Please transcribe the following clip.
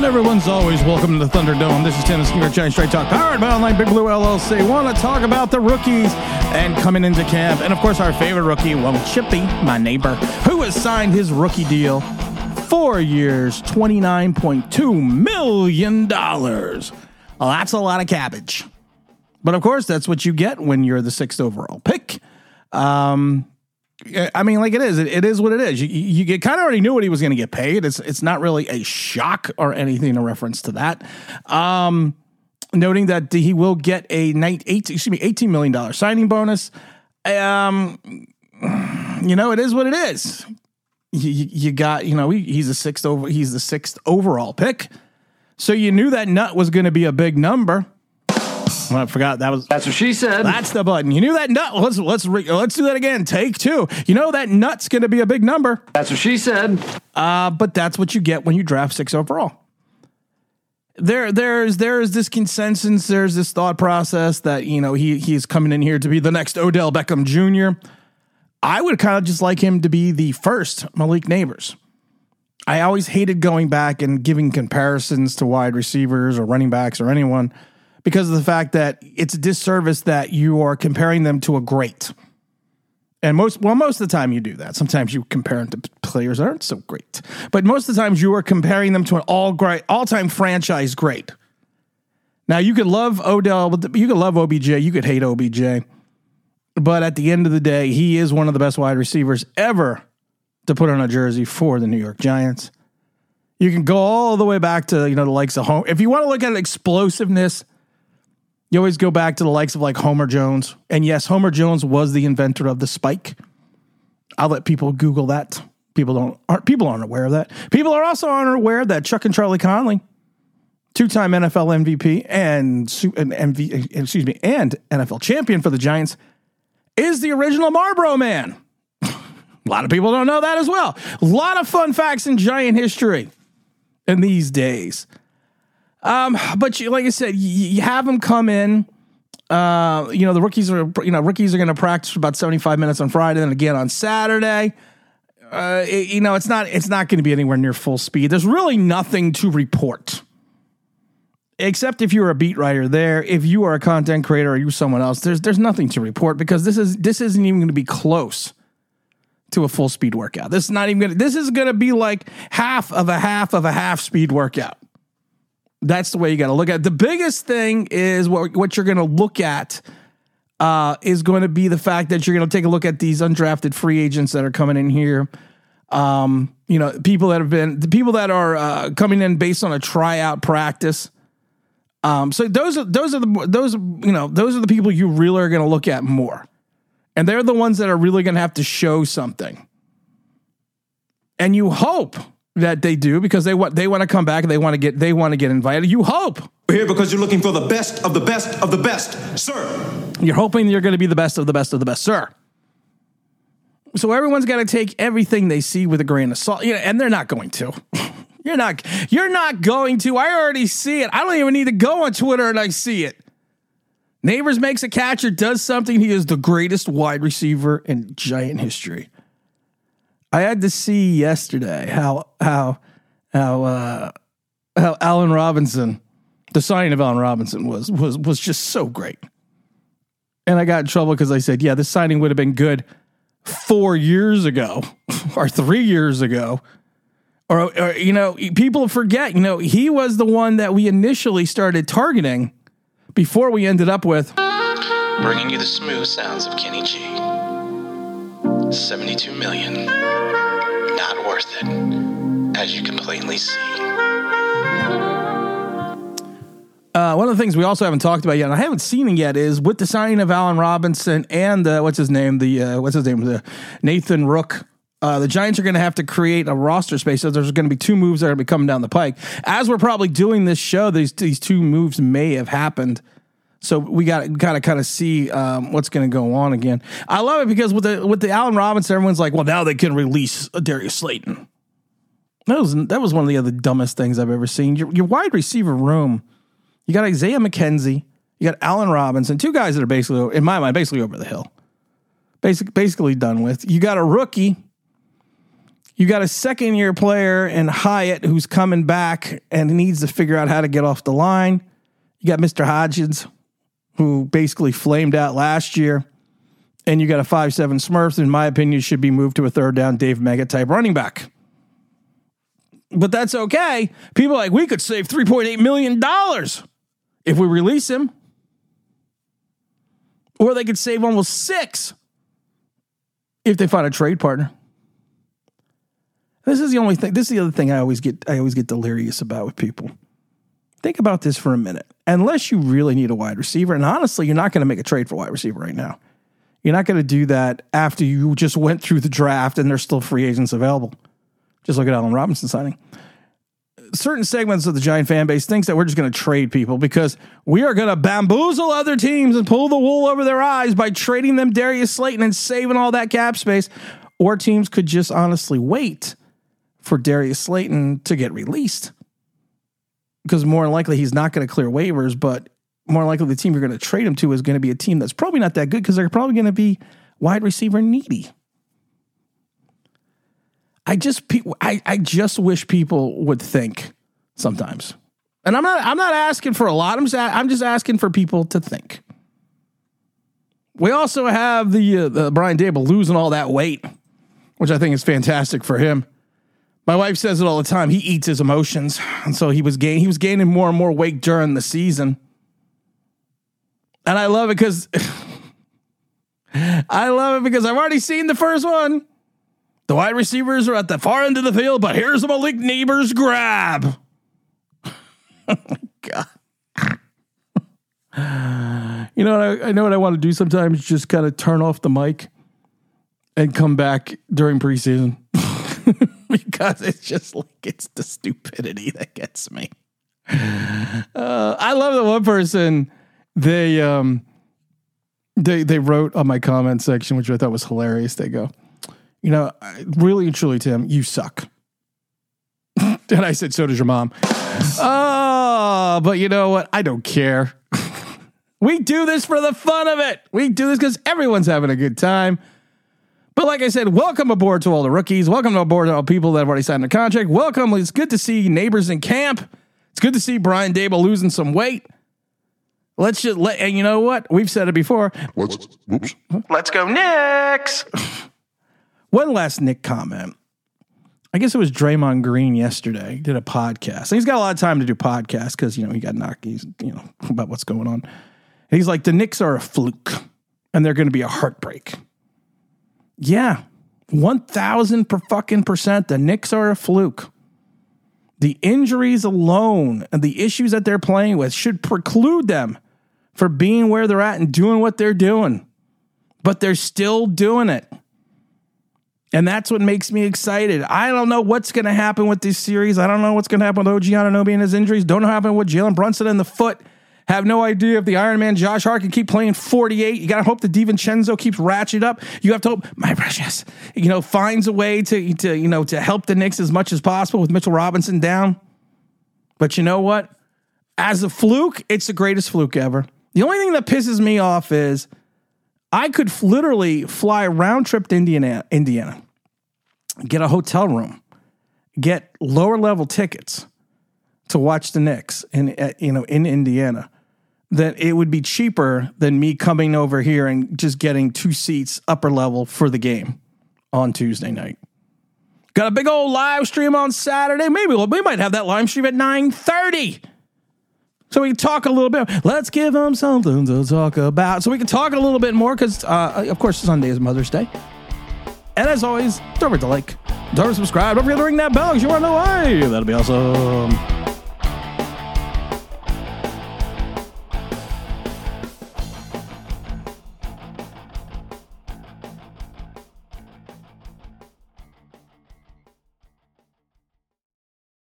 Everyone's always welcome to the Thunderdome. This is Tennis King Giant Straight Talk, powered by Online Big Blue LLC. Want to talk about the rookies and coming into camp. And, of course, our favorite rookie, well, Chippy, my neighbor, who has signed his rookie deal. 4 years, $29.2 million. Well, that's a lot of cabbage. But, of course, that's what you get when you're the 6th overall pick. I mean, like it is what it is. You kind of already knew what he was going to get paid. It's not really a shock or anything in reference to that. Noting that he will get a $18 million signing bonus. It is what it is. You got, he's the sixth overall pick. So you knew that nut was going to be a big number. Well, I forgot that's what she said. That's the button. You knew that nut. Let's do that again. Take two. You know that nut's going to be a big number. That's what she said. But that's what you get when you draft 6 overall. There's this consensus. There's this thought process that he's coming in here to be the next Odell Beckham Jr. I would kind of just like him to be the first Malik Neighbors. I always hated going back and giving comparisons to wide receivers or running backs or anyone, because of the fact that it's a disservice that you are comparing them to a great. And most of the time you do that. Sometimes you compare them to players that aren't so great. But most of the times you are comparing them to an all-time franchise great. Now, you could love Odell, you could love OBJ, you could hate OBJ. But at the end of the day, he is one of the best wide receivers ever to put on a jersey for the New York Giants. You can go all the way back to, the likes of Homer. If you want to look at explosiveness, you always go back to the likes of like Homer Jones. And yes, Homer Jones was the inventor of the spike. I'll let people Google that. People aren't aware of that. People are also unaware that Chuck and Charlie Conley, 2-time NFL MVP and NFL champion for the Giants, is the original Marlboro Man. A lot of people don't know that as well. A lot of fun facts in Giant history in these days. But like I said, you have them come in. The rookies are going to practice for about 75 minutes on Friday, and again on Saturday. It's not going to be anywhere near full speed. There's really nothing to report, except if you're a beat writer there. If you are a content creator or you're someone else, there's nothing to report, because this isn't even going to be close to a full speed workout. This is going to be like half of a half speed workout. That's the way you got to look at it. The biggest thing is what you're going to look at is going to be the fact that you're going to take a look at these undrafted free agents that are coming in here. People that are coming in based on a tryout practice. So those are the people you really are going to look at more. And they're the ones that are really going to have to show something. And you hope that they do, because they want to come back and they want to get invited. You hope. We're here because you're looking for the best of the best of the best, sir. You're hoping you're going to be the best of the best of the best, sir. So everyone's got to take everything they see with a grain of salt, and they're not going to. You're not going to. I already see it. I don't even need to go on Twitter and I see it. Neighbors makes a catch or does something. He is the greatest wide receiver in Giant history. I had to see yesterday how Allen Robinson, the signing of Allen Robinson was just so great. And I got in trouble because I said, yeah, this signing would have been good 4 years ago or 3 years ago. Or people forget, he was the one that we initially started targeting before we ended up with bringing you the smooth sounds of Kenny G. 72 million. Not worth it, as you can plainly see. One of the things we also haven't talked about yet, and I haven't seen it yet, is with the signing of Allen Robinson and the Nathan Rook. The Giants are going to have to create a roster space. So there's going to be 2 moves that are going to be coming down the pike. As we're probably doing this show, these 2 moves may have happened. So we got to kind of see what's going to go on again. I love it because with the Allen Robinson, everyone's like, well, now they can release Darius Slayton. That was one of the other dumbest things I've ever seen. Your wide receiver room, you got Isaiah McKenzie, you got Allen Robinson, 2 guys that are basically, in my mind, basically over the hill. Basically done with. You got a rookie You got a second-year player in Hyatt who's coming back and needs to figure out how to get off the line. You got Mr. Hodgins, who basically flamed out last year. And you got a 5'7" Smurf, in my opinion, should be moved to a third down Dave Mega type running back. But that's okay. People are like, we could save $3.8 million if we release him. Or they could save almost $6 million if they find a trade partner. This is the only thing. This is the other thing I always get delirious about with people. Think about this for a minute. Unless you really need a wide receiver, and honestly, you're not going to make a trade for a wide receiver right now. You're not going to do that after you just went through the draft and there's still free agents available. Just look at Allen Robinson signing. Certain segments of the Giant fan base thinks that we're just going to trade people because we are going to bamboozle other teams and pull the wool over their eyes by trading them Darius Slayton and saving all that cap space. Or teams could just honestly wait for Darius Slayton to get released. Because more than likely he's not going to clear waivers, but more than likely the team you're going to trade him to is going to be a team that's probably not that good because they're probably going to be wide receiver needy. I just wish people would think sometimes. And I'm not asking for a lot. I'm just asking for people to think. We also have the Brian Daboll losing all that weight, which I think is fantastic for him. My wife says it all the time. He eats his emotions. And so he was gaining more and more weight during the season. And I love it because I've already seen the first one. The wide receivers are at the far end of the field, but here's the Malik Neighbors grab. Oh my God. You know, I know what I want to do sometimes, just kind of turn off the mic and come back during preseason. Because it's just like, it's the stupidity that gets me. I love that one person, they wrote on my comment section, which I thought was hilarious. They go, you know, really and truly, Tim, you suck. And I said, so does your mom. Oh, but you know what? I don't care. We do this for the fun of it. We do this because everyone's having a good time. But like I said, welcome aboard to all the rookies. Welcome aboard to all people that have already signed a contract. Welcome. It's good to see Neighbors in camp. It's good to see Brian Daboll losing some weight. And you know what? We've said it before. Let's go Knicks. One last Nick comment. I guess it was Draymond Green yesterday. He did a podcast. And he's got a lot of time to do podcasts because, you know, he got knocked, about what's going on. And he's like, the Knicks are a fluke and they're going to be a heartbreak. Yeah, 1,000%. The Knicks are a fluke. The injuries alone and the issues that they're playing with should preclude them from being where they're at and doing what they're doing. But they're still doing it. And that's what makes me excited. I don't know what's going to happen with this series. I don't know what's going to happen with OG Anunoby and his injuries. Don't know what happened with Jalen Brunson in the foot. Have no idea if the Iron Man Josh Hart can keep playing 48. You got to hope that DiVincenzo keeps ratcheting up. You have to hope my precious, finds a way to help the Knicks as much as possible with Mitchell Robinson down. But you know what? As a fluke, it's the greatest fluke ever. The only thing that pisses me off is I could literally fly round trip to Indiana, get a hotel room, get lower level tickets to watch the Knicks in Indiana. That it would be cheaper than me coming over here and just getting 2 seats upper level for the game on Tuesday night. Got a big old live stream on Saturday. Maybe we might have that live stream at 9:30. So we can talk a little bit. Let's give them something to talk about. So we can talk a little bit more because, of course, Sunday is Mother's Day. And as always, don't forget to like, don't forget to subscribe, don't forget to ring that bell because you want to know why. That'll be awesome.